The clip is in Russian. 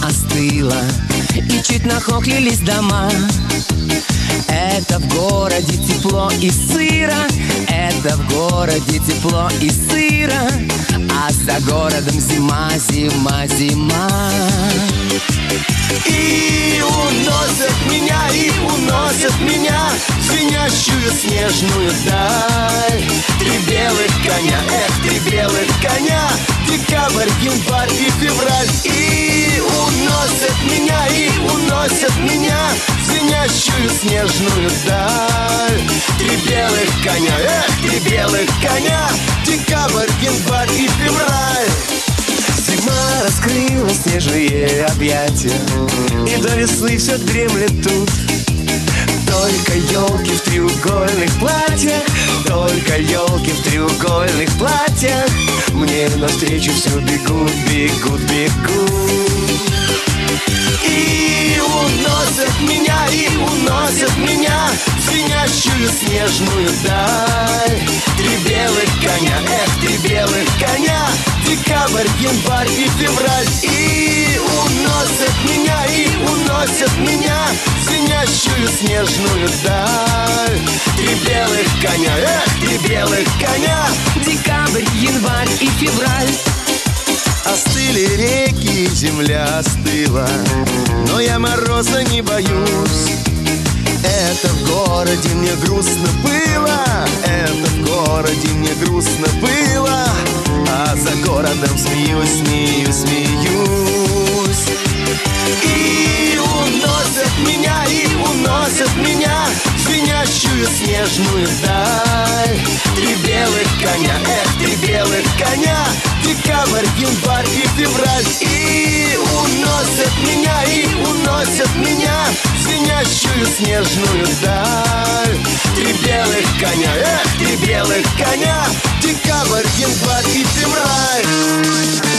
остыла, и чуть нахохлились дома. Это в городе тепло и сыро, это в городе тепло и сыро, а за городом зима, зима, зима. И уносят меня в звенящую снежную даль. Три белых коня, три белых коня, декабрь, январь и февраль. И уносят меня в звенящую снежную даль. Три белых коня, три белых коня, декабрь, январь и февраль. Зима раскрыла снежные объятия, и до весны все дремлет тут. Только елки в треугольных платьях, только елки в треугольных платьях мне навстречу все бегут, бегут, бегут. И уносят меня в звенящую снежную даль. Три белых коня, три белых коня, декабрь, январь и февраль. И уносят меня в звенящую снежную даль. Три белых коня, три белых коня, Декабрь, январь и февраль. Остыли реки, земля остыла, но я мороза не боюсь. Это в городе мне грустно было, это в городе мне грустно было, а за городом смеюсь, смеюсь, смеюсь. И уносят меня в звенящую снежную даль. Три белых коня, три белых коня, декабрь, январь и февраль. И уносят меня в звенящую снежную даль. Три белых коня, три белых коня, декабрь, январь и февраль.